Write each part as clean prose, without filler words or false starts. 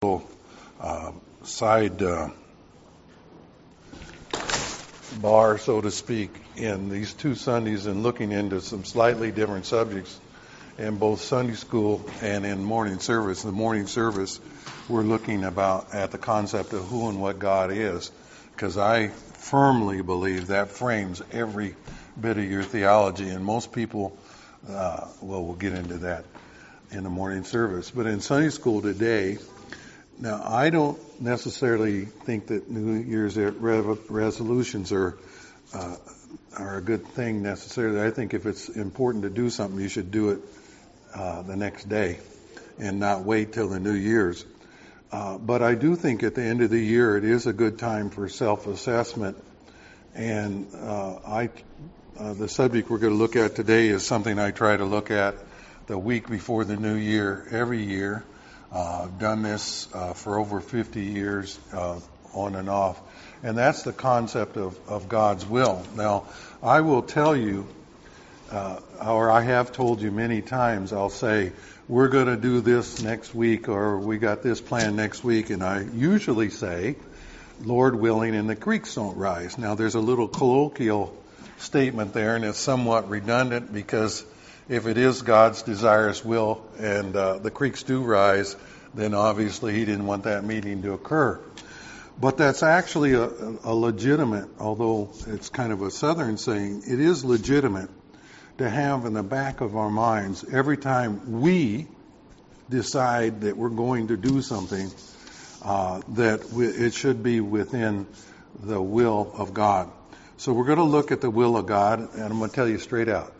side bar, so to speak, in these 2 Sundays and looking into some slightly different subjects in both Sunday school and in morning service. In the morning service, we're looking at the concept of who and what God is, because I firmly believe that frames every bit of your theology, and most people, we'll get into that in the morning service. But in Sunday school today, now I don't necessarily think that New Year's resolutions are a good thing necessarily. I think if it's important to do something, you should do it the next day and not wait till the New Year's. But I do think at the end of the year it is a good time for self-assessment. And the subject we're going to look at today is something I try to look at the week before the New Year every year. I've done this for over 50 years on and off. And that's the concept of God's will. Now, I will tell you, or I have told you many times, I'll say, we're going to do this next week, or we got this plan next week, and I usually say, Lord willing, and the creeks don't rise. Now, there's a little colloquial statement there, and it's somewhat redundant, because if it is God's desirous will and the creeks do rise, then obviously He didn't want that meeting to occur. But that's actually a legitimate, although it's kind of a southern saying, it is legitimate to have in the back of our minds every time we decide that we're going to do something, that it should be within the will of God. So we're going to look at the will of God, and I'm going to tell you straight out.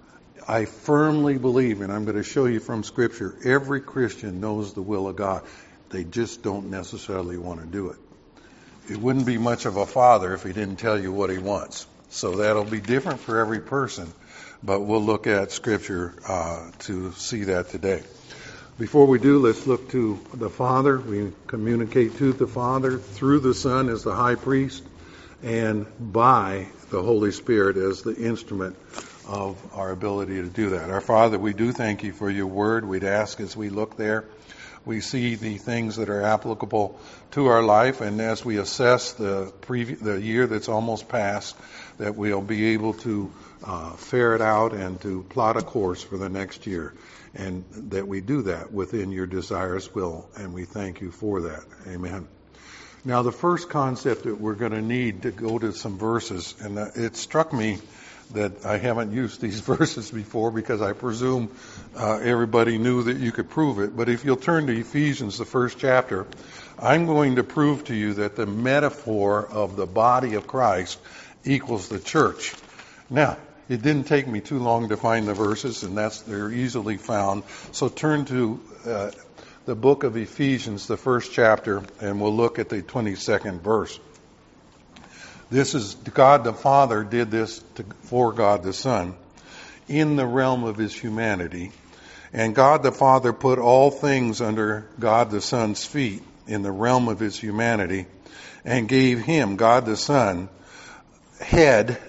I firmly believe, and I'm going to show you from Scripture, every Christian knows the will of God. They just don't necessarily want to do it. It wouldn't be much of a father if he didn't tell you what he wants. So that'll be different for every person, but we'll look at Scripture to see that today. Before we do, let's look to the Father. We communicate to the Father through the Son as the high priest and by the Holy Spirit as the instrument of our ability to do that. Our Father, we do thank you for your word. We'd ask as we look there, we see the things that are applicable to our life, and as we assess the year that's almost passed, that we'll be able to ferret out and to plot a course for the next year, and that we do that within your desirous will, and we thank you for that. Amen. Now, the first concept that we're going to need to go to some verses, and it struck me that I haven't used these verses before because I presume everybody knew that you could prove it. But if you'll turn to Ephesians, the first chapter, I'm going to prove to you that the metaphor of the body of Christ equals the church. Now, it didn't take me too long to find the verses, and they're easily found. So turn to the book of Ephesians, the first chapter, and we'll look at the 22nd verse. This is God the Father did this for God the Son in the realm of His humanity. And God the Father put all things under God the Son's feet in the realm of His humanity and gave Him, God the Son, head,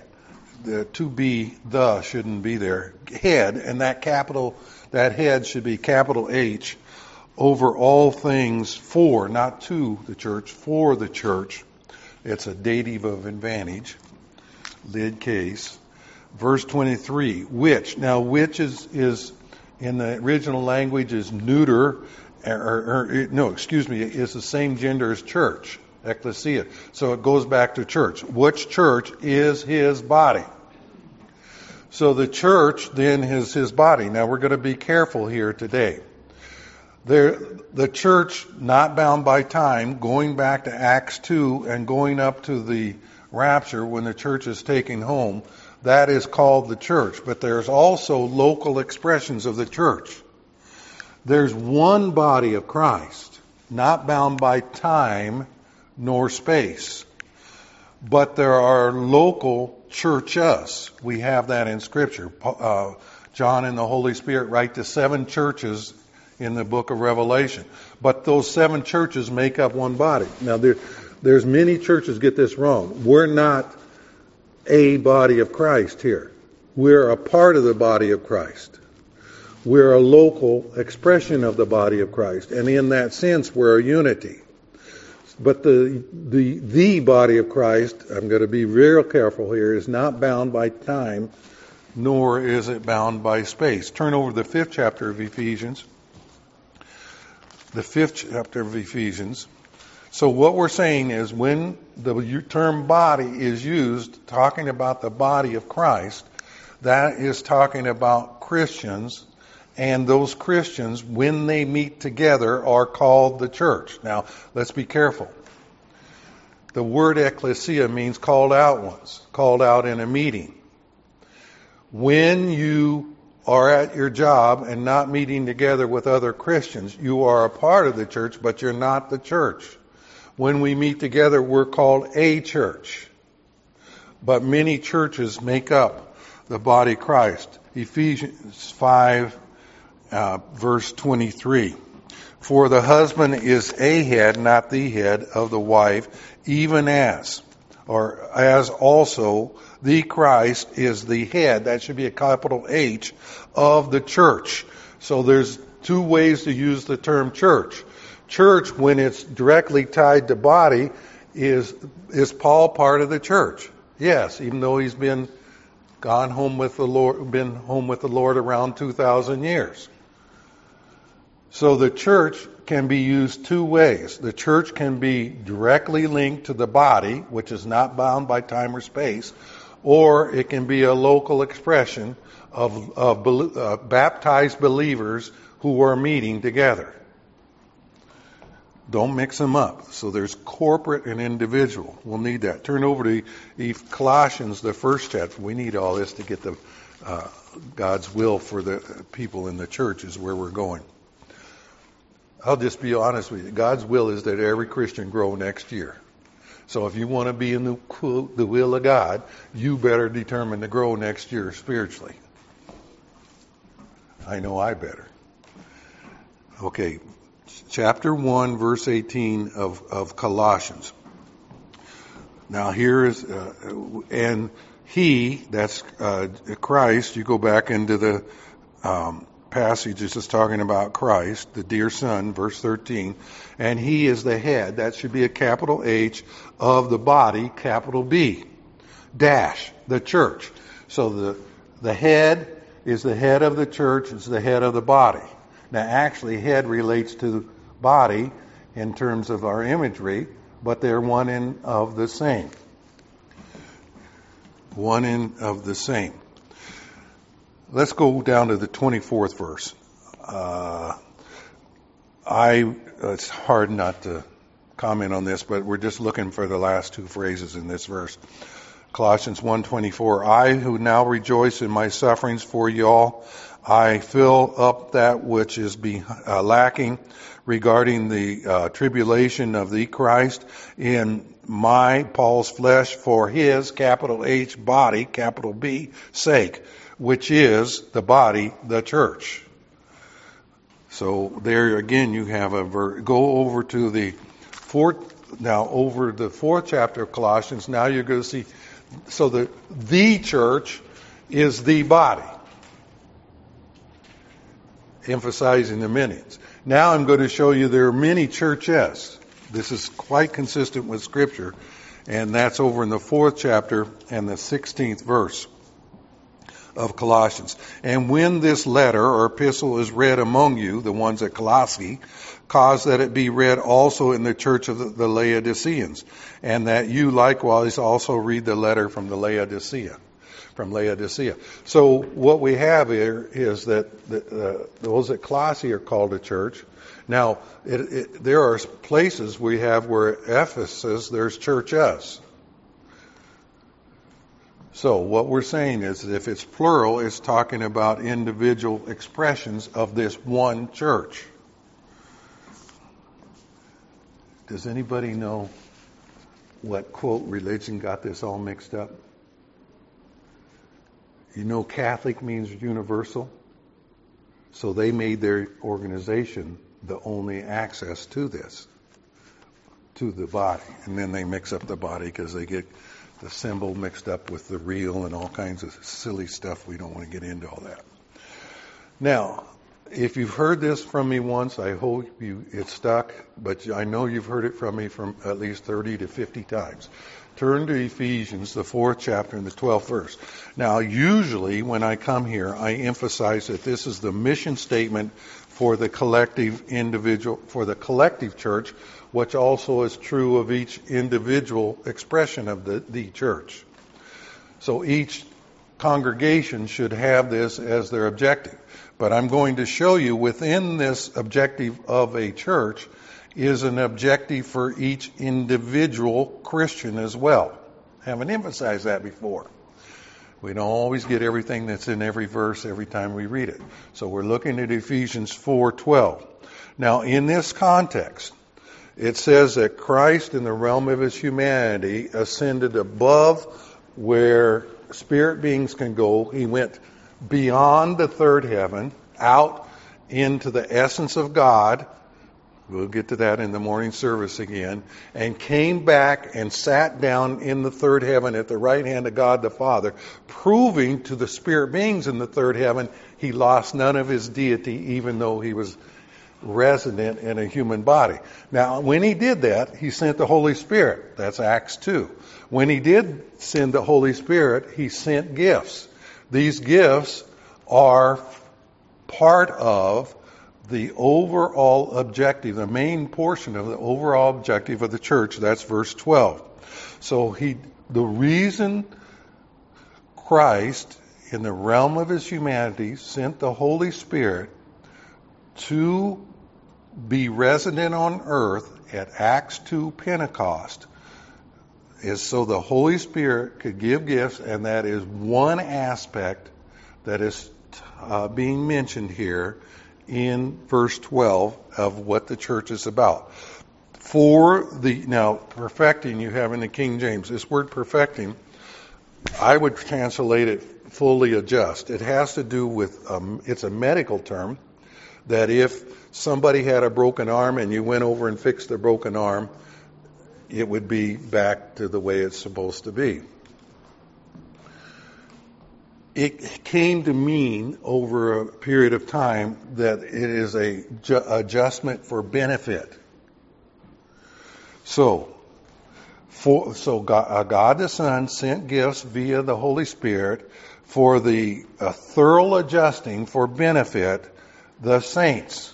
shouldn't be there, head, and that head should be capital H, over all things for, not to the church, for the church. It's a dative of advantage, lid case. Verse 23, which. Now, which is in the original language is neuter, is the same gender as church, ecclesia. So it goes back to church. Which church is His body? So the church then is His body. Now, we're going to be careful here today. The church, not bound by time, going back to Acts 2 and going up to the rapture when the church is taken home, that is called the church. But there's also local expressions of the church. There's one body of Christ, not bound by time nor space. But there are local churches. We have that in Scripture. John and the Holy Spirit write to 7 churches in the book of Revelation. But those 7 churches make up one body. Now, there's many churches get this wrong. We're not a body of Christ here. We're a part of the body of Christ. We're a local expression of the body of Christ, and in that sense, we're a unity. But the body of Christ, I'm going to be real careful here, is not bound by time, nor is it bound by space. Turn over to the 5th chapter of Ephesians. The 5th chapter of Ephesians. So what we're saying is when the term body is used, talking about the body of Christ, that is talking about Christians, and those Christians, when they meet together, are called the church. Now, let's be careful. The word ecclesia means called out ones, called out in a meeting. When you are at your job and not meeting together with other Christians, you are a part of the church, but you're not the church. When we meet together, we're called a church. But many churches make up the body of Christ. Ephesians 5, verse 23. For the husband is a head, not the head of the wife, even as also the Christ is the head, that should be a capital H, of the church. So there's two ways to use the term church. Church, when it's directly tied to body, is Paul part of the church? Yes, even though he's been home with the Lord around 2,000 years. So the church can be used two ways. The church can be directly linked to the body, which is not bound by time or space, or it can be a local expression of baptized believers who are meeting together. Don't mix them up. So there's corporate and individual. We'll need that. Turn over to Colossians, the 1st chapter. We need all this to get the God's will for the people in the church is where we're going. I'll just be honest with you. God's will is that every Christian grow next year. So if you want to be in the will of God, you better determine to grow next year spiritually. I know I better. Okay, chapter 1, verse 18 of Colossians. Now here is, and he, that's Christ, you go back into the passage, it's just talking about Christ, the dear Son, verse 13, and he is the head, that should be a capital H, of the body, capital B, dash, the church. So the head is the head of the church, it's the head of the body. Now actually head relates to body in terms of our imagery, but they're one and of the same. One and of the same. Let's go down to the 24th verse. It's hard not to comment on this, but we're just looking for the last two phrases in this verse. Colossians 1:24. I who now rejoice in my sufferings for you all, I fill up that which is lacking regarding the tribulation of the Christ in Paul's flesh for his, capital H, body, capital B, sake, which is the body, the church. So there again you have go over to the fourth chapter of Colossians. Now you're going to see, so the church is the body. Emphasizing the minions. Now I'm going to show you there are many churches. This is quite consistent with Scripture, and that's over in the 4th chapter and the 16th verse of Colossians. And when this letter or epistle is read among you, the ones at Colossae, cause that it be read also in the church of the Laodiceans, and that you likewise also read the letter from Laodicea. So what we have here is that those at Colossae are called a church. Now, there are places we have where Ephesus, there's churches. So what we're saying is that if it's plural, it's talking about individual expressions of this one church. Does anybody know what, quote, religion got this all mixed up? You know Catholic means universal? So they made their organization the only access to this, to the body. And then they mix up the body because they get the symbol mixed up with the real and all kinds of silly stuff. We don't want to get into all that. Now, if you've heard this from me once, I hope it's stuck, but I know you've heard it from me from at least 30 to 50 times. Turn to Ephesians, the 4th chapter and the 12th verse. Now, usually when I come here, I emphasize that this is the mission statement for the collective church, which also is true of each individual expression of the church. So each congregation should have this as their objective. But I'm going to show you within this objective of a church is an objective for each individual Christian as well. I haven't emphasized that before. We don't always get everything that's in every verse every time we read it. So we're looking at Ephesians 4:12. Now, in this context, it says that Christ, in the realm of his humanity, ascended above where spirit beings can go. He went beyond the third heaven, out into the essence of God. We'll get to that in the morning service again. And came back and sat down in the third heaven at the right hand of God the Father, proving to the spirit beings in the third heaven he lost none of his deity, even though he was resident in a human body. Now, when he did that, he sent the Holy Spirit. That's Acts 2. When he did send the Holy Spirit, he sent gifts. These gifts are part of the overall objective, the main portion of the overall objective of the church. That's verse 12. So the reason Christ, in the realm of his humanity, sent the Holy Spirit to be resident on earth at Acts 2 Pentecost is so the Holy Spirit could give gifts, and that is one aspect that is being mentioned here in verse 12 of what the church is about. Now, perfecting you have in the King James. This word perfecting, I would translate it fully adjust. It has to do with, it's a medical term, that if somebody had a broken arm and you went over and fixed their broken arm, it would be back to the way it's supposed to be. It came to mean over a period of time that it is a adjustment for benefit. So God the Son sent gifts via the Holy Spirit for a thorough adjusting for benefit the saints.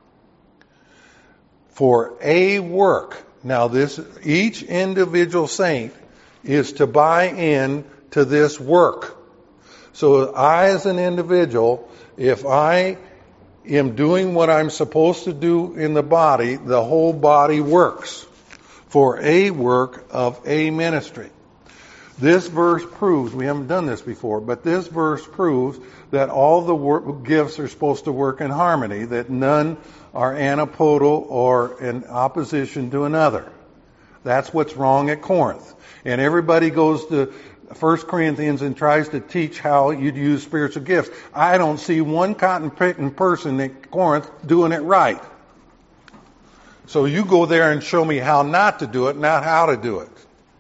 For a work. Now each individual saint is to buy in to this work. So I, as an individual, if I am doing what I'm supposed to do in the body, the whole body works for a work of a ministry. This verse proves, we haven't done this before, but this verse proves that all the gifts are supposed to work in harmony, that none are antipodal or in opposition to another. That's what's wrong at Corinth. And everybody goes to 1 Corinthians and tries to teach how you'd use spiritual gifts. I don't see one cotton-picking person at Corinth doing it right. So you go there and show me how not to do it, not how to do it.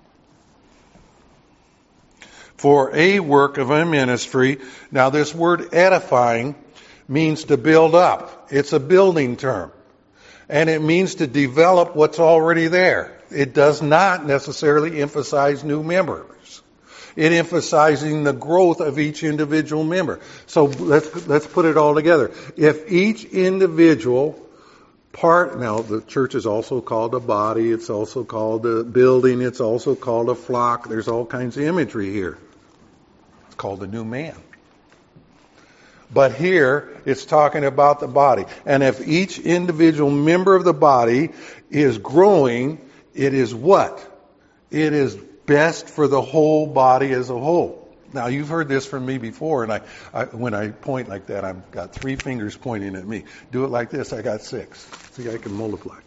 For a work of a ministry. Now this word edifying means to build up. It's a building term. And it means to develop what's already there. It does not necessarily emphasize new members. It emphasizing the growth of each individual member. So let's put it all together. If each individual part, now the church is also called a body, it's also called a building, it's also called a flock. There's all kinds of imagery here. It's called a new man. But here, it's talking about the body. And if each individual member of the body is growing, it is what? It is best for the whole body as a whole. Now, you've heard this from me before, and when I point like that, I've got 3 fingers pointing at me. Do it like this, I got 6. See, I can multiply.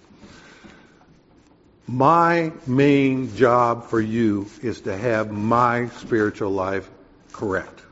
My main job for you is to have my spiritual life correct.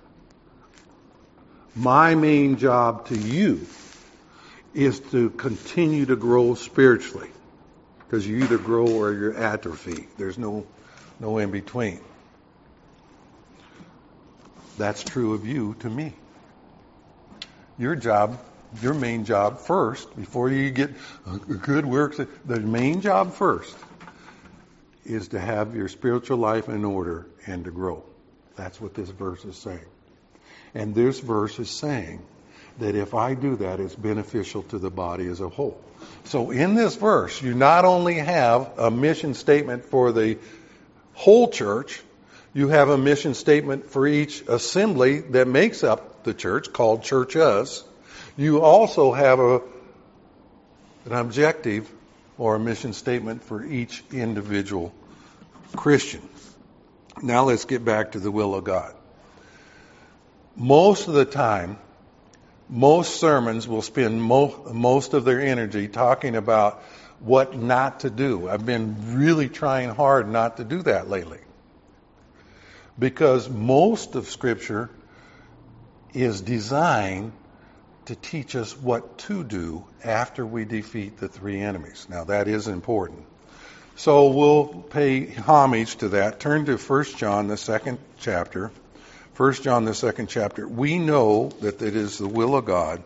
My main job to you is to continue to grow spiritually. Because you either grow or you're atrophy. There's no in between. That's true of you to me. your job, your main job first, before you get good works, the main job first is to have your spiritual life in order and to grow. That's what this verse is saying. And this verse is saying that if I do that, it's beneficial to the body as a whole. So in this verse, you not only have a mission statement for the whole church, you have a mission statement for each assembly that makes up the church, called churches. You also have an objective or a mission statement for each individual Christian. Now let's get back to the will of God. Most of the time, most sermons will spend most of their energy talking about what not to do. I've been really trying hard not to do that lately. Because most of Scripture is designed to teach us what to do after we defeat the three enemies. Now that is important. So we'll pay homage to that. Turn to 1 John, the second chapter. 1 John, the second chapter. We know that it is the will of God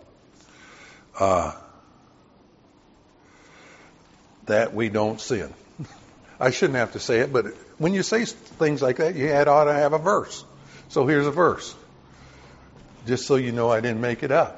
that we don't sin. I shouldn't have to say it, but when you say things like that, you ought to have a verse. So here's a verse. Just so you know I didn't make it up.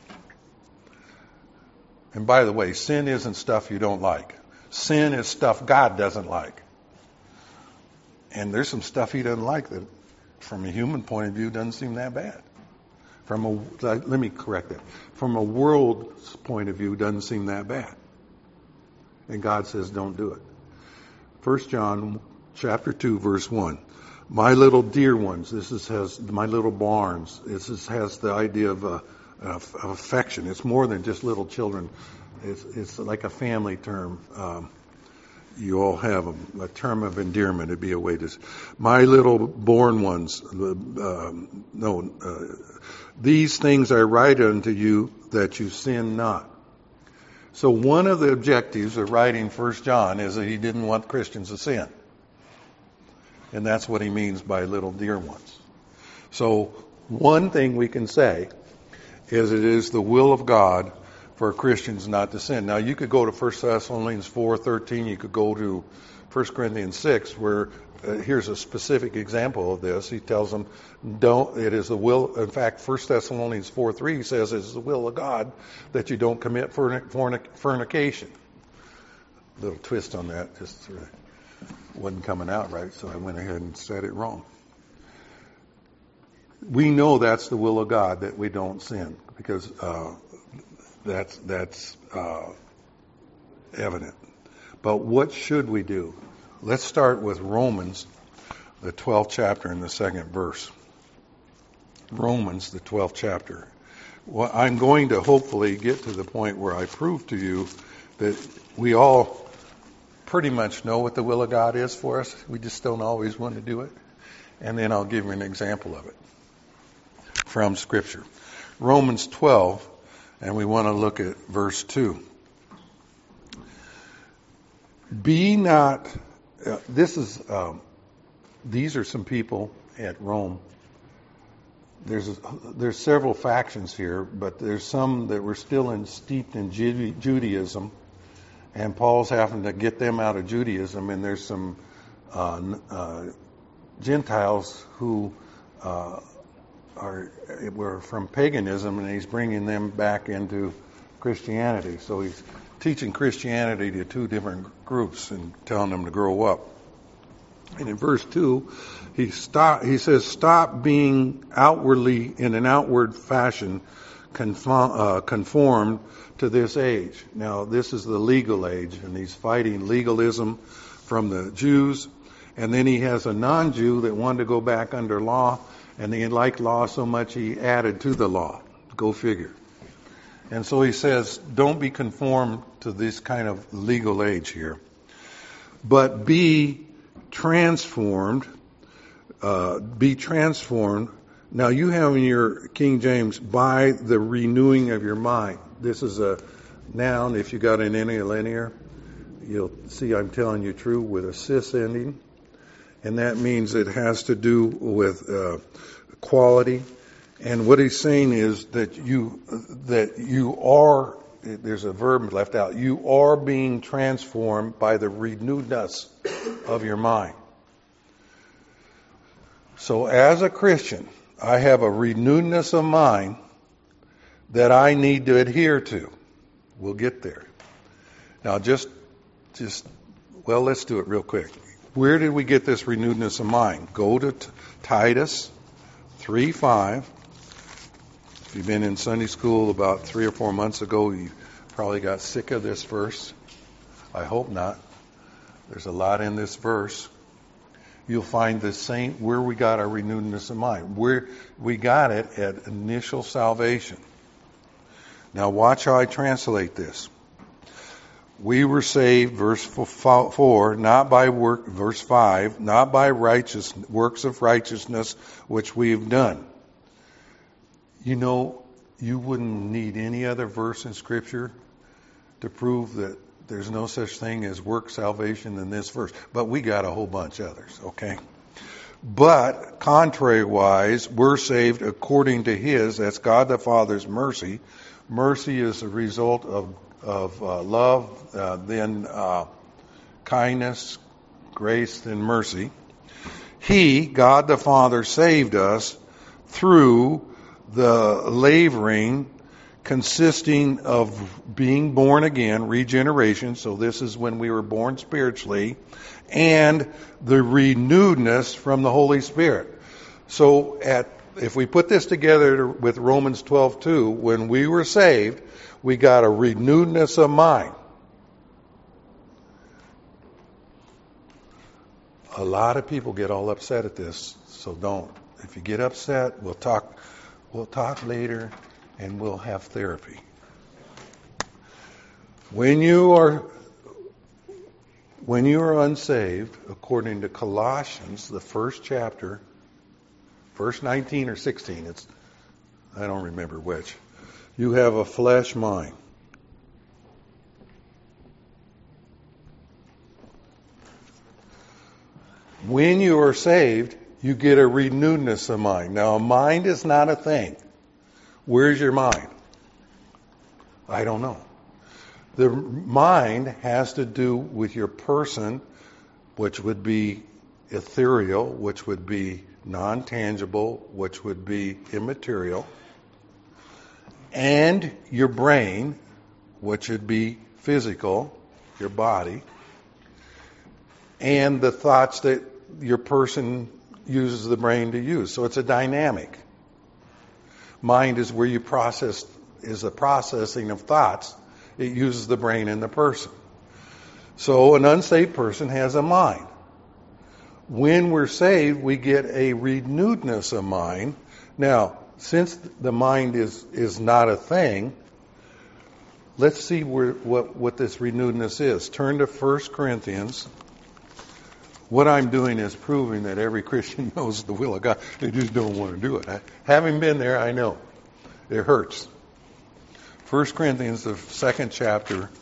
And by the way, sin isn't stuff you don't like. Sin is stuff God doesn't like. And there's some stuff He doesn't like that, from a human point of view, doesn't seem that bad. Let me correct that. From a world's point of view, doesn't seem that bad. And God says, don't do it. 1 John chapter 2, verse 1. My little dear ones, has my little barns. This has the idea of affection. It's more than just little children. It's like a family term. You all have a term of endearment. It'd be a way to. My little born ones. These things I write unto you that you sin not. So one of the objectives of writing 1 John is that he didn't want Christians to sin. And that's what he means by little dear ones. So one thing we can say is it is the will of God for Christians not to sin. Now you could go to 1 Thessalonians 4:13. You could go to 1 Corinthians 6, where here's a specific example of this. He tells them, it is the will. In fact, 1 Thessalonians 4:3 says it's the will of God that you don't commit fornication. A little twist on that, just wasn't coming out right, so I went ahead and said it wrong. We know that's the will of God, that we don't sin, because that's evident. But what should we do? Let's start with Romans, the 12th chapter and the second verse. Romans, the 12th chapter. Well, I'm going to hopefully get to the point where I prove to you that we all pretty much know what the will of God is for us. We just don't always want to do it. And then I'll give you an example of it from Scripture. Romans 12, and we want to look at verse 2. Be not, these are some people at Rome. There's several factions here, but there's some that were still steeped in Judaism, and Paul's having to get them out of Judaism, and there's some Gentiles who were from paganism, and he's bringing them back into Christianity. So he's teaching Christianity to two different groups and telling them to grow up. And in verse 2, he says, stop being outwardly, in an outward fashion, conformed to this age. Now, this is the legal age, and he's fighting legalism from the Jews. And then he has a non-Jew that wanted to go back under law, and he liked law so much he added to the law. Go figure. And so he says, don't be conformed to this kind of legal age here, but be transformed. Be transformed. Now you have in your King James, by the renewing of your mind. This is a noun. If you got an interlinear, you'll see I'm telling you true with a cis ending. And that means it has to do with quality. And what he's saying is that you are, there's a verb left out, you are being transformed by the renewedness of your mind. So as a Christian, I have a renewedness of mind that I need to adhere to. We'll get there. Now well, let's do it real quick. Where did we get this renewedness of mind? Go to Titus 3:5. If you've been in Sunday school about 3 or 4 months ago, you probably got sick of this verse. I hope not. There's a lot in this verse. You'll find the same where we got our renewedness of mind. Where we got it at initial salvation. Now watch how I translate this. We were saved, verse 4, not by work, verse 5, not by works of righteousness which we've done. You know, you wouldn't need any other verse in Scripture to prove that there's no such thing as work salvation in this verse. But we got a whole bunch of others, okay? But, contrary-wise, we're saved according to His, that's God the Father's mercy. Mercy is a result of love, then kindness, grace, then mercy. He, God the Father, saved us through the laboring consisting of being born again, regeneration, so this is when we were born spiritually, and the renewedness from the Holy Spirit. So if we put this together with Romans 12:2, when we were saved, we got a renewedness of mind. A lot of people get all upset at this, so don't. If you get upset, we'll talk later, and we'll have therapy. When you are unsaved, according to Colossians, the first chapter, verse 19 or 16, I don't remember which, you have a flesh mind. When you are saved, you get a renewedness of mind. Now, a mind is not a thing. Where's your mind? I don't know. The mind has to do with your person, which would be ethereal, which would be non-tangible, which would be immaterial, and your brain, which would be physical, your body, and the thoughts that your person uses the brain to use. So it's a dynamic. Mind is where is the processing of thoughts. It uses the brain in the person. So an unsaved person has a mind. When we're saved, we get a renewedness of mind. Now, since the mind is not a thing, let's see what this renewedness is. Turn to 1 Corinthians. What I'm doing is proving that every Christian knows the will of God. They just don't want to do it. Having been there, I know. It hurts. 1 Corinthians, the 2nd chapter,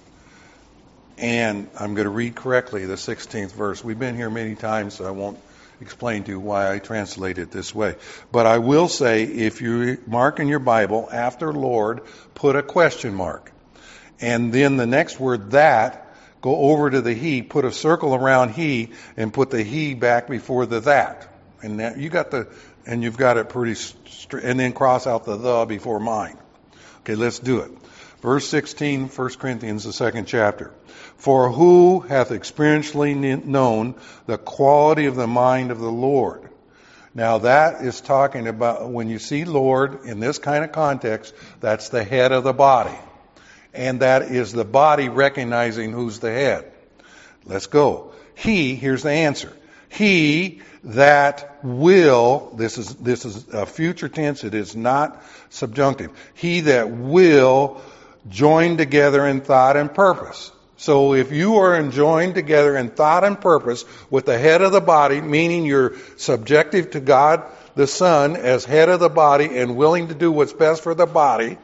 and I'm going to read correctly the 16th verse. We've been here many times, so I won't explain to you why I translate it this way. But I will say, if you mark in your Bible, after Lord, put a question mark. And then the next word, that, go over to the he, put a circle around he, and put the he back before the that. And that, you've got it pretty straight, and then cross out the before mine. Okay, let's do it. Verse 16, 1 Corinthians, the 2nd chapter. For who hath experientially known the quality of the mind of the Lord? Now that is talking about, when you see Lord in this kind of context, that's the head of the body. And that is the body recognizing who's the head. Let's go. He, here's the answer. He that will, this is a future tense, it is not subjunctive. He that will join together in thought and purpose. So if you are joined together in thought and purpose with the head of the body, meaning you're subjective to God the Son as head of the body and willing to do what's best for the body,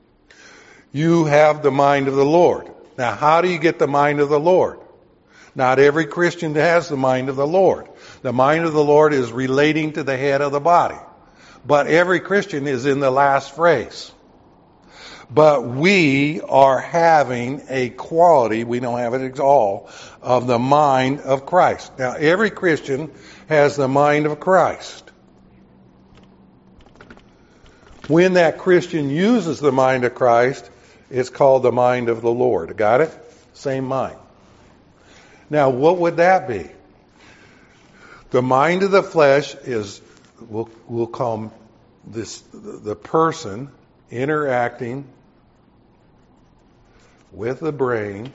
you have the mind of the Lord. Now, how do you get the mind of the Lord? Not every Christian has the mind of the Lord. The mind of the Lord is relating to the head of the body. But every Christian is in the last phrase. But we are having a quality, we don't have it all, of the mind of Christ. Now, every Christian has the mind of Christ. When that Christian uses the mind of Christ, it's called the mind of the Lord. Got it? Same mind. Now, what would that be? The mind of the flesh is, we'll call this the person interacting with the brain.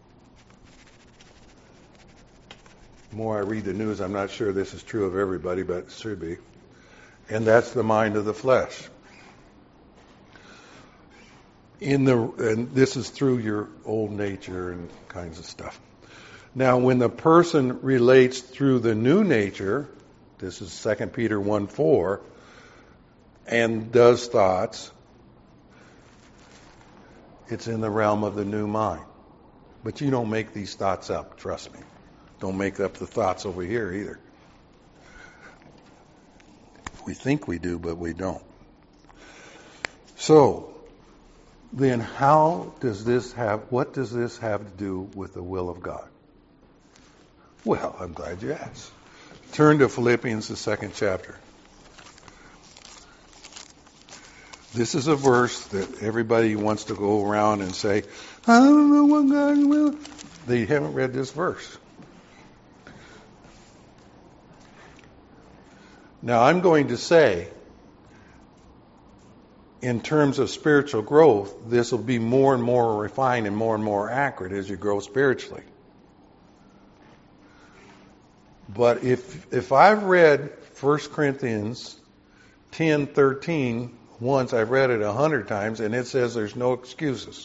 The more I read the news, I'm not sure this is true of everybody, but it should be. And that's the mind of the flesh. And this is through your old nature and kinds of stuff. Now, when the person relates through the new nature, this is 2 Peter 1:4, and does thoughts, it's in the realm of the new mind. But you don't make these thoughts up, trust me. Don't make up the thoughts over here either. We think we do, but we don't. So, then what does this have to do with the will of God? Well, I'm glad you asked. Turn to Philippians, the 2nd chapter. This is a verse that everybody wants to go around and say, I don't know what God will. They haven't read this verse. Now, I'm going to say, in terms of spiritual growth, this will be more and more refined and more accurate as you grow spiritually. But if I've read 1 Corinthians 10:13 once, I've read it 100 times, and it says there's no excuses.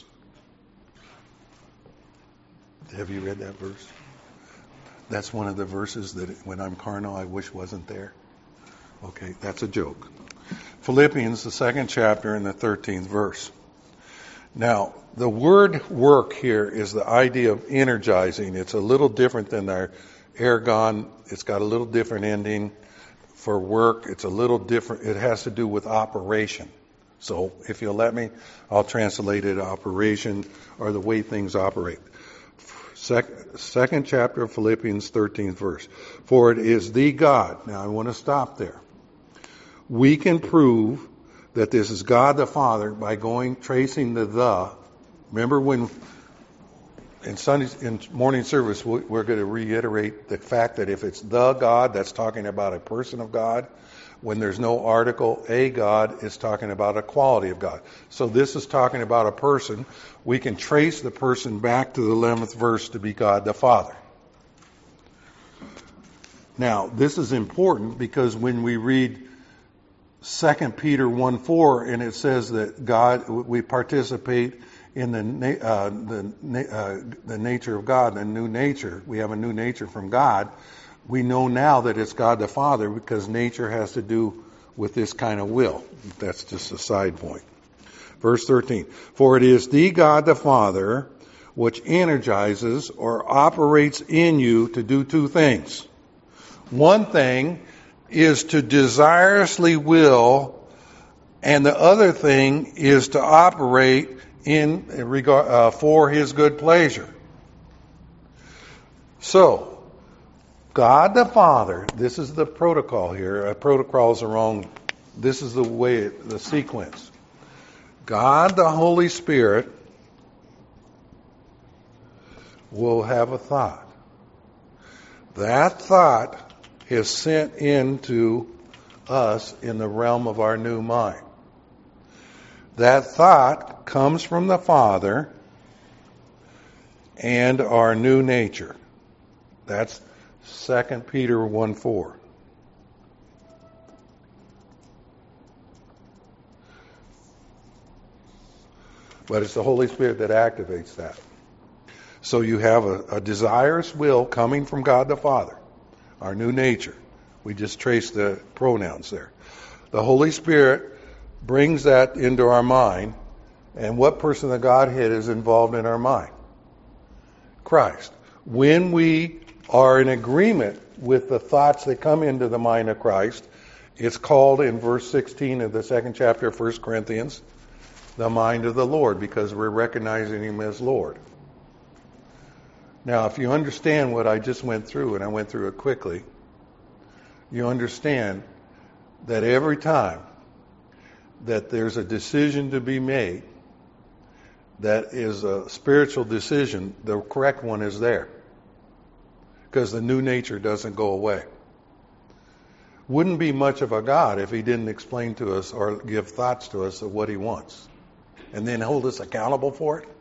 Have you read that verse? That's one of the verses that when I'm carnal, I wish wasn't there. Okay, that's a joke. Philippians, the 2nd chapter and the 13th verse. Now, the word work here is the idea of energizing. It's a little different than our ergon. It's got a little different ending. For work, it's a little different. It has to do with operation. So, if you'll let me, I'll translate it operation or the way things operate. Second chapter of Philippians, 13th verse. For it is the God. Now, I want to stop there. We can prove that this is God the Father by tracing the. Remember when in morning service we're going to reiterate the fact that if it's the God, that's talking about a person of God. When there's no article, a God, it's talking about a quality of God. So this is talking about a person. We can trace the person back to the 11th verse to be God the Father. Now, this is important because when we read 2 Peter 1:4, and it says that God, we participate in the nature of God, the new nature. We have a new nature from God. We know now that it's God the Father because nature has to do with this kind of will. That's just a side point. Verse 13. For it is the God the Father which energizes or operates in you to do two things. One thing is to desirously will, and the other thing is to operate in regard for His good pleasure. So, God the Father, this is the protocol here. Protocol is the wrong. This is the way, the sequence. God the Holy Spirit will have a thought. That thought is sent into us in the realm of our new mind. That thought comes from the Father and our new nature. That's 2 Peter 1:4. But it's the Holy Spirit that activates that. So you have a desirous will coming from God the Father, our new nature. We just trace the pronouns there. The Holy Spirit brings that into our mind, and what person of the Godhead is involved in our mind? Christ. When we are in agreement with the thoughts that come into the mind of Christ, It's called in verse 16 of the second chapter of 1 Corinthians, the mind of the Lord, because we're recognizing Him as Lord. Now, if you understand what I just went through, and I went through it quickly, you understand that every time that there's a decision to be made that is a spiritual decision, the correct one is there. Because the new nature doesn't go away. Wouldn't be much of a God if He didn't explain to us or give thoughts to us of what He wants. And then hold us accountable for it.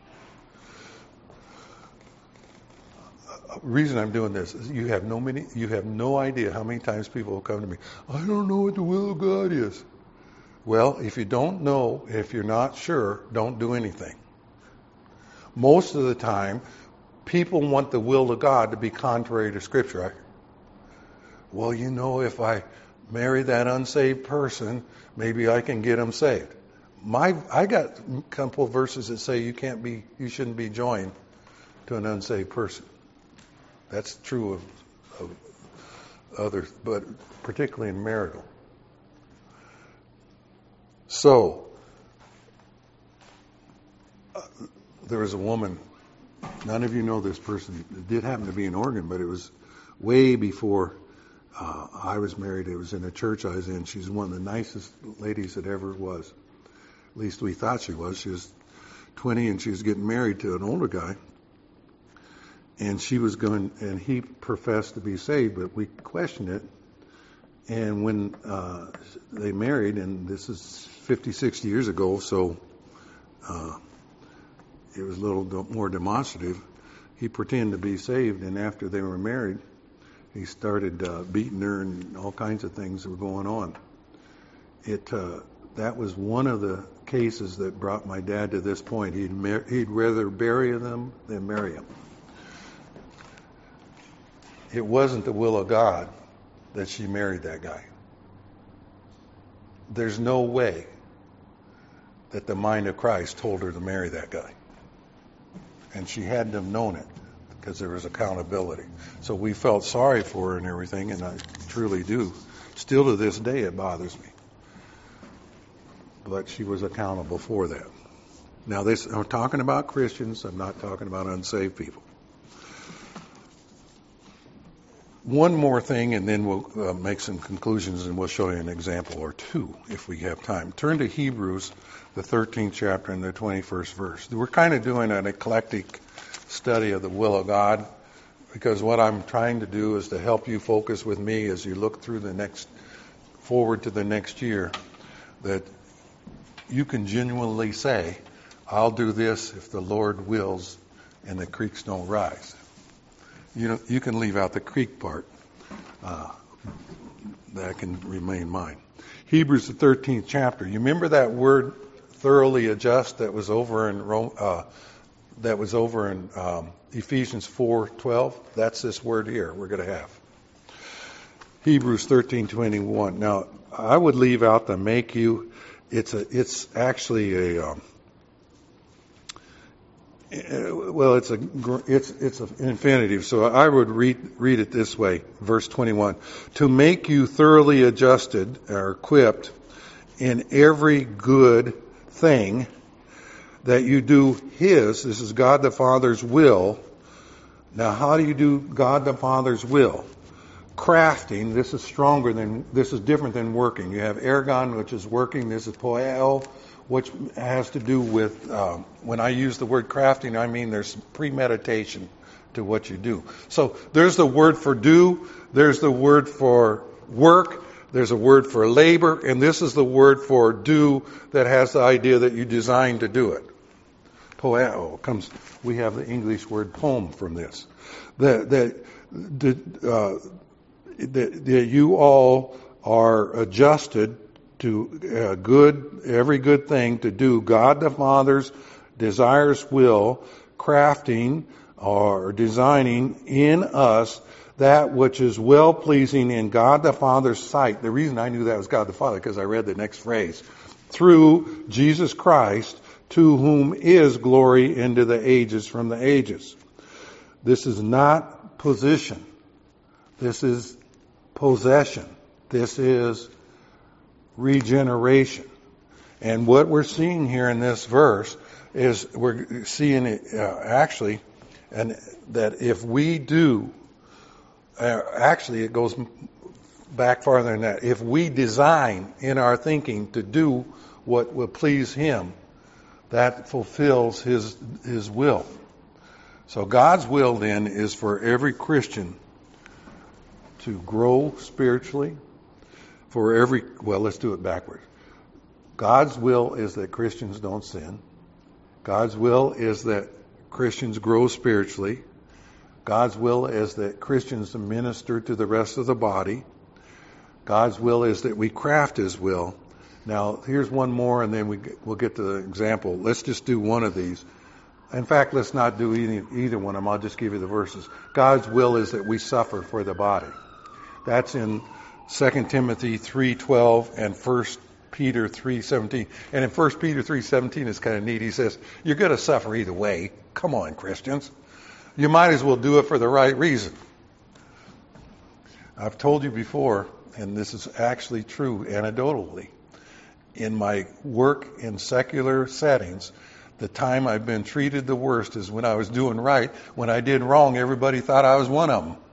The reason I'm doing this is you have no idea how many times people will come to me, I don't know what the will of God is. Well, if you don't know, if you're not sure, don't do anything. Most of the time, people want the will of God to be contrary to Scripture. Right? Well, if I marry that unsaved person, maybe I can get them saved. I got a couple of verses that say you shouldn't be joined to an unsaved person. That's true of others, but particularly in marital. So, there was a woman, none of you know this person, it did happen to be in Oregon, but it was way before I was married. It was in a church I was in. She's one of the nicest ladies that ever was. At least we thought she was. She was 20 and she was getting married to an older guy. And and he professed to be saved, but we questioned it. And when they married, and this is 50, 60 years ago, so it was a little more demonstrative, he pretended to be saved, and after they were married, he started beating her and all kinds of things were going on. That was one of the cases that brought my dad to this point. He'd rather bury them than marry them. It wasn't the will of God that she married that guy. There's no way that the mind of Christ told her to marry that guy. And she hadn't have known it because there was accountability. So we felt sorry for her and everything, and I truly do. Still to this day it bothers me. But she was accountable for that. Now I'm talking about Christians, I'm not talking about unsaved people. One more thing, and then we'll make some conclusions, and we'll show you an example or two if we have time. Turn to Hebrews, the 13th chapter and the 21st verse. We're kind of doing an eclectic study of the will of God, because what I'm trying to do is to help you focus with me as you look through forward to the next year, that you can genuinely say, I'll do this if the Lord wills and the creeks don't rise. You can leave out the creek part. That can remain mine. Hebrews, the 13th chapter. You remember that word thoroughly adjust that was over in Ephesians 4:12? That's this word here we're going to have. Hebrews 13:21. Now, I would leave out the make you. It's actually a it's an infinitive, so I would read it this way, verse 21. To make you thoroughly adjusted or equipped in every good thing that you do this is God the Father's will. Now, how do you do God the Father's will? Crafting, this is different than working. You have ergon, which is working. This is poieo, which has to do with, when I use the word crafting, I mean there's premeditation to what you do. So there's the word for do, there's the word for work, there's a word for labor, and this is the word for do that has the idea that you designed to do it. Poieo comes, we have the English word poem from this. That you all are adjusted to every good thing to do God the Father's desires will, crafting or designing in us that which is well pleasing in God the Father's sight. The reason I knew that was God the Father, because I read the next phrase. Through Jesus Christ, to whom is glory into the ages from the ages. This is not position. This is possession. This is regeneration. And what we're seeing here in this verse is we're seeing it actually, and that if we do, actually it goes back farther than that. If we design in our thinking to do what will please Him, that fulfills His will. So God's will then is for every Christian to grow spiritually. Let's do it backwards. God's will is that Christians don't sin. God's will is that Christians grow spiritually. God's will is that Christians minister to the rest of the body. God's will is that we craft His will. Now, here's one more, and then we'll get to the example. Let's just do one of these. In fact, let's not do either one of them. I'll just give you the verses. God's will is that we suffer for the body. That's in 2 Timothy 3:12 and 1 Peter 3:17. And in 1 Peter 3:17 it's kind of neat. He says, you're going to suffer either way. Come on, Christians. You might as well do it for the right reason. I've told you before, and this is actually true anecdotally, in my work in secular settings, the time I've been treated the worst is when I was doing right. When I did wrong, everybody thought I was one of them.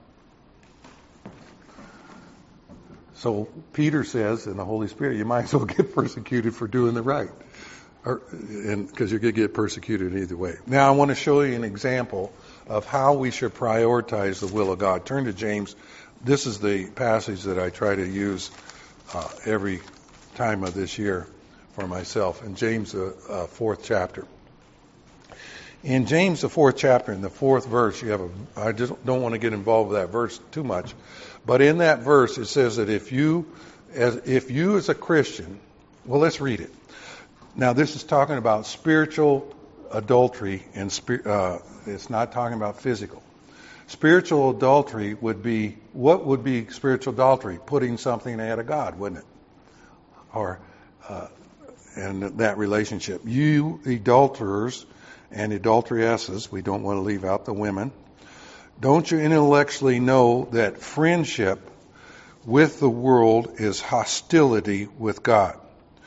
So Peter says, in the Holy Spirit, you might as well get persecuted for doing the right, because you're going to get persecuted either way. Now I want to show you an example of how we should prioritize the will of God. Turn to James. This is the passage that I try to use every time of this year for myself. In James, the 4th chapter. In James, the 4th chapter, in the 4th verse, I just don't want to get involved with that verse too much, but in that verse it says that if you as a Christian, well, let's read it. Now, this is talking about spiritual adultery, and it's not talking about physical. Spiritual adultery would be, what would be spiritual adultery? Putting something ahead of God, wouldn't it? Or and that relationship. You adulterers and adulteresses, we don't want to leave out the women, don't you intellectually know that friendship with the world is hostility with God?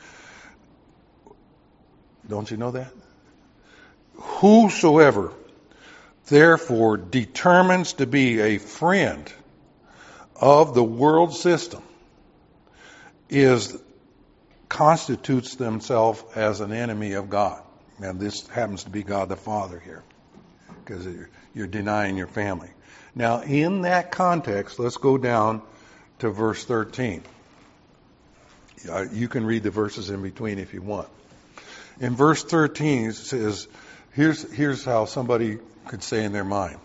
Don't you know that? Whosoever therefore determines to be a friend of the world system constitutes themselves as an enemy of God. And this happens to be God the Father here, because you're denying your family. Now, in that context, let's go down to verse 13. You can read the verses in between if you want. In verse 13, it says, here's how somebody could say in their mind.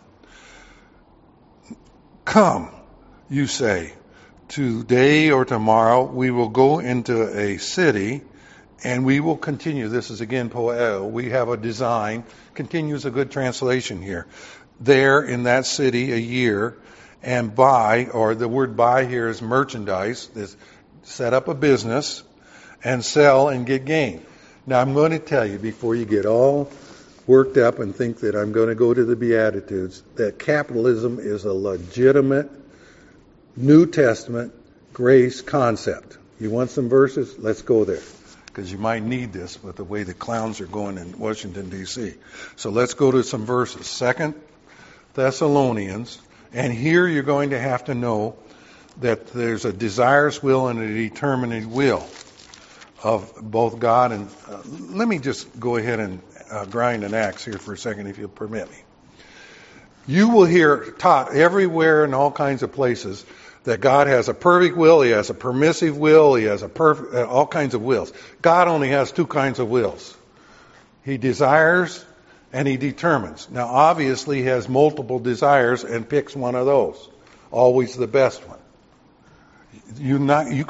Come, you say, today or tomorrow we will go into a city and we will continue. This is again poeo. We have a design. Continue is a good translation here. There in that city a year and buy, or the word buy here is merchandise. Set up a business and sell and get gain. Now I'm going to tell you before you get all worked up and think that I'm going to go to the Beatitudes, that capitalism is a legitimate New Testament grace concept. You want some verses? Let's go there, because you might need this with the way the clowns are going in Washington, D.C. So let's go to some verses. 2 Thessalonians, and here you're going to have to know that there's a desirous will and a determinate will of both God and... let me just go ahead and grind an axe here for a second, if you'll permit me. You will hear taught everywhere in all kinds of places that God has a perfect will, He has a permissive will, He has all kinds of wills. God only has two kinds of wills. He desires and He determines. Now, obviously, He has multiple desires and picks one of those. Always the best one. You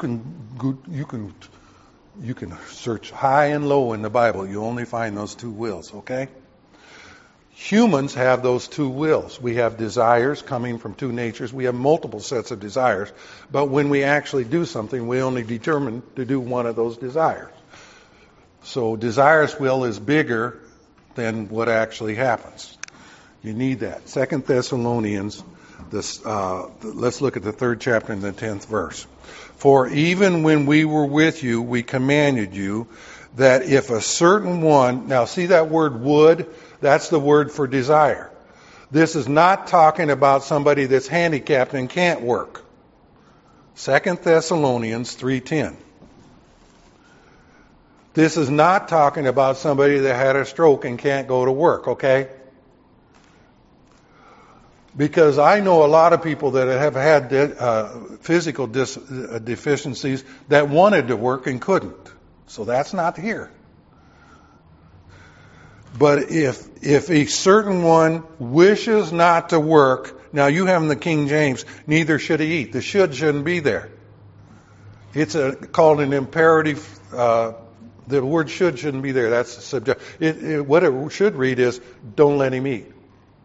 can search high and low in the Bible. You only find those two wills, okay? Humans have those two wills. We have desires coming from two natures. We have multiple sets of desires. But when we actually do something, we only determine to do one of those desires. So desirous will is bigger than what actually happens. You need that. 2 Thessalonians, Let's look at the 3rd chapter and the 10th verse. For even when we were with you, we commanded you that if a certain one, now see that word would, that's the word for desire. This is not talking about somebody that's handicapped and can't work. 2 Thessalonians 3:10. This is not talking about somebody that had a stroke and can't go to work, okay? Because I know a lot of people that have had physical deficiencies that wanted to work and couldn't. So that's not here. But if a certain one wishes not to work, now you have in the King James, neither should he eat. The shouldn't be there. It's called an imperative. The word shouldn't be there. That's the subject. What it should read is, don't let him eat.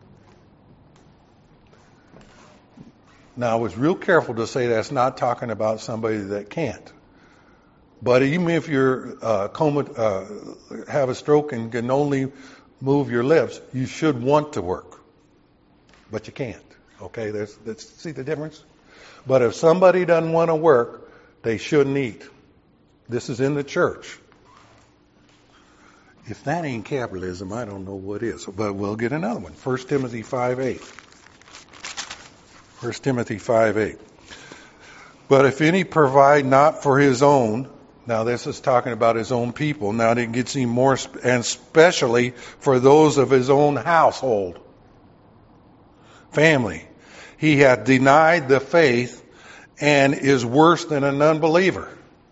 Now, I was real careful to say that's not talking about somebody that can't. But even if you're have a stroke and can only move your lips, you should want to work. But you can't. Okay, see the difference? But if somebody doesn't want to work, they shouldn't eat. This is in the church. If that ain't capitalism, I don't know what is. But we'll get another one. 1 Timothy 5:8. 1 Timothy 5:8. But if any provide not for his own, now this is talking about his own people. Now it gets even more, and especially for those of his own household, family, he hath denied the faith and is worse than an unbeliever.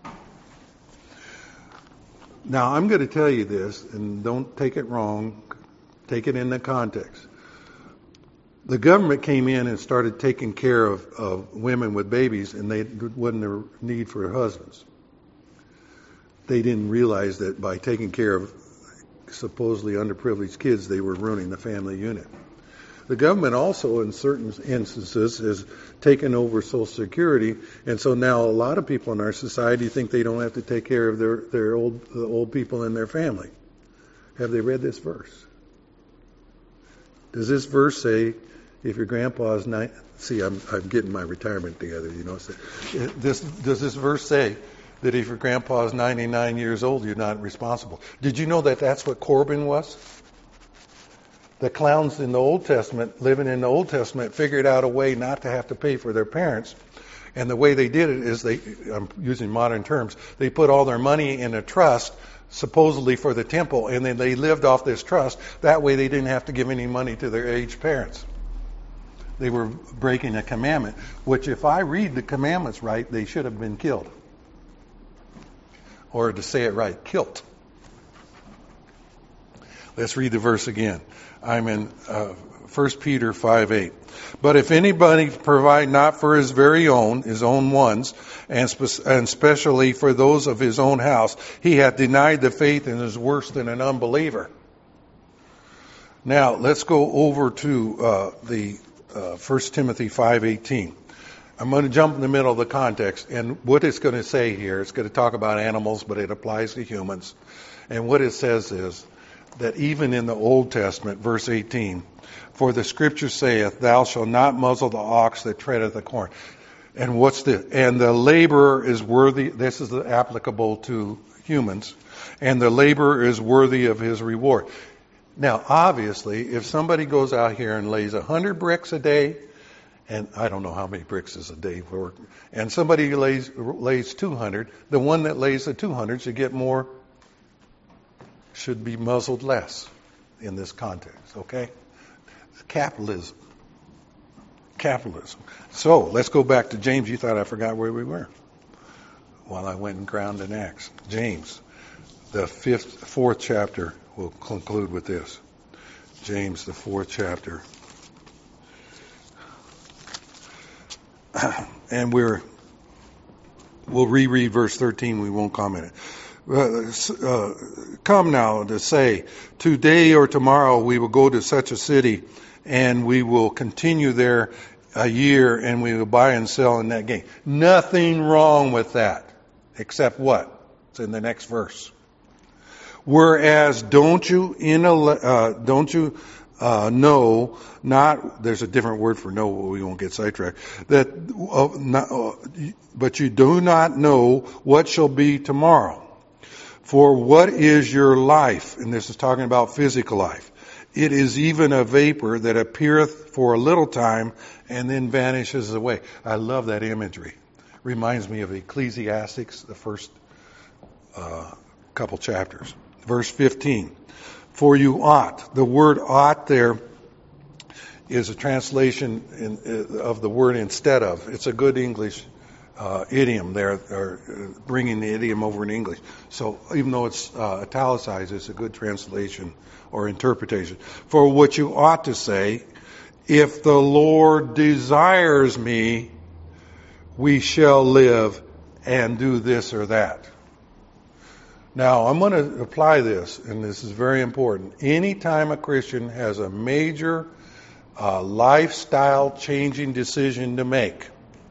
Now I'm going to tell you this, and don't take it wrong. Take it in the context. The government came in and started taking care of women with babies, and they wasn't a need for husbands. They didn't realize that by taking care of supposedly underprivileged kids, they were ruining the family unit. The government also, in certain instances, has taken over Social Security, and so now a lot of people in our society think they don't have to take care of the old people in their family. Have they read this verse? Does this verse say, if your grandpa's see, I'm getting my retirement together, you know. So does this verse say that if your grandpa is 99 years old, you're not responsible? Did you know that that's what Corbin was? The clowns in the Old Testament, living in the Old Testament, figured out a way not to have to pay for their parents. And the way they did it is I'm using modern terms, they put all their money in a trust, supposedly for the temple, and then they lived off this trust. That way they didn't have to give any money to their aged parents. They were breaking a commandment, which if I read the commandments right, they should have been killed. Or to say it right, killed. Let's read the verse again. I'm in 1 Peter 5:8. But if anybody provide not for his own ones, and especially for those of his own house, he hath denied the faith and is worse than an unbeliever. Now, let's go over to the 1 Timothy 5:18. I'm going to jump in the middle of the context, and what it's going to say here, it's going to talk about animals, but it applies to humans. And what it says is that even in the Old Testament, verse 18, for the scripture saith, thou shalt not muzzle the ox that treadeth the corn. And and the laborer is worthy, this is applicable to humans, and the laborer is worthy of his reward. Now, obviously, if somebody goes out here and lays 100 bricks a day, and I don't know how many bricks is a day for, and somebody lays 200, the one that lays the 200 should be muzzled less in this context, okay? Capitalism. So, let's go back to James. You thought I forgot where we were. While I went and ground an axe. James, the 4th chapter. We'll conclude with this. James, the 4th chapter. And we'll reread verse 13. We won't comment it. Come now to say, today or tomorrow we will go to such a city, and we will continue there a year, and we will buy and sell in that gain. Nothing wrong with that, except what? It's in the next verse. Whereas don't you know, not, there's a different word for know, we won't get sidetracked, but you do not know what shall be tomorrow. For what is your life? And this is talking about physical life. It is even a vapor that appeareth for a little time and then vanishes away. I love that imagery. Reminds me of Ecclesiastes, the first couple chapters. Verse 15. For you ought. The word ought there is a translation of the word instead of. It's a good English idiom there, or bringing the idiom over in English. So even though it's italicized, it's a good translation or interpretation. For what you ought to say, if the Lord desires me, we shall live and do this or that. Now, I'm going to apply this, and this is very important. Anytime a Christian has a major lifestyle-changing decision to make,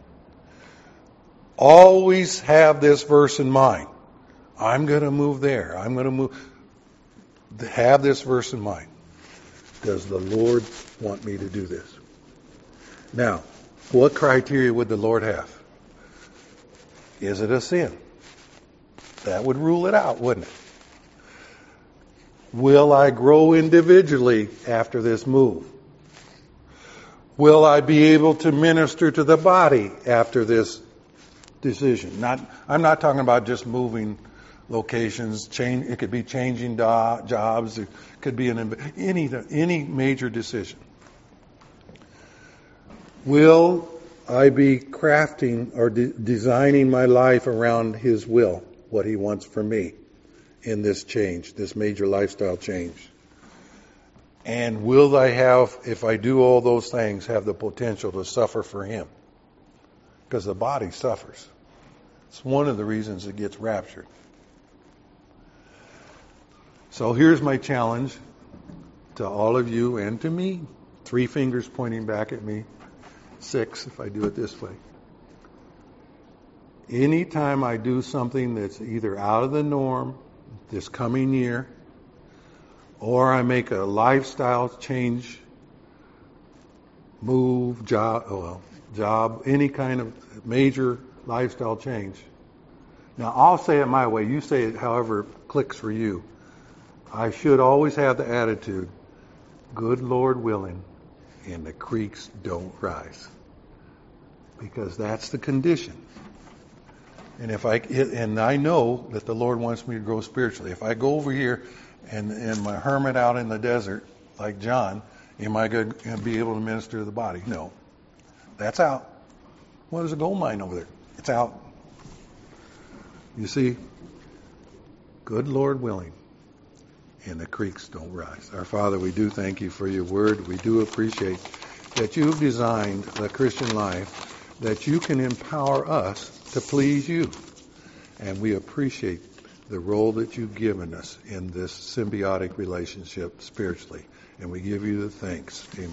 always have this verse in mind. I'm going to move there. I'm going to move. Have this verse in mind. Does the Lord want me to do this? Now, what criteria would the Lord have? Is it a sin? That would rule it out, wouldn't it? Will I grow individually after this move? Will I be able to minister to the body after this decision? I'm not talking about just moving locations. It could be changing jobs. It could be any major decision. Will I be crafting or designing my life around His will, what He wants for me in this change, this major lifestyle change? And will I have, if I do all those things, have the potential to suffer for Him? Because the body suffers. It's one of the reasons it gets raptured. So here's my challenge to all of you and to me. 3 fingers pointing back at me. 6 if I do it this way. Anytime I do something that's either out of the norm this coming year, or I make a lifestyle change, move, job, any kind of major lifestyle change. Now, I'll say it my way. You say it however clicks for you. I should always have the attitude, good Lord willing, and the creeks don't rise. Because that's the condition. And and I know that the Lord wants me to grow spiritually. If I go over here and my hermit out in the desert, like John, am I going to be able to minister to the body? No. That's out. Well, there's a gold mine over there. It's out. You see, good Lord willing, and the creeks don't rise. Our Father, we do thank you for your word. We do appreciate that you've designed the Christian life that you can empower us to please you. And we appreciate the role that you've given us in this symbiotic relationship spiritually. And we give you the thanks. Amen.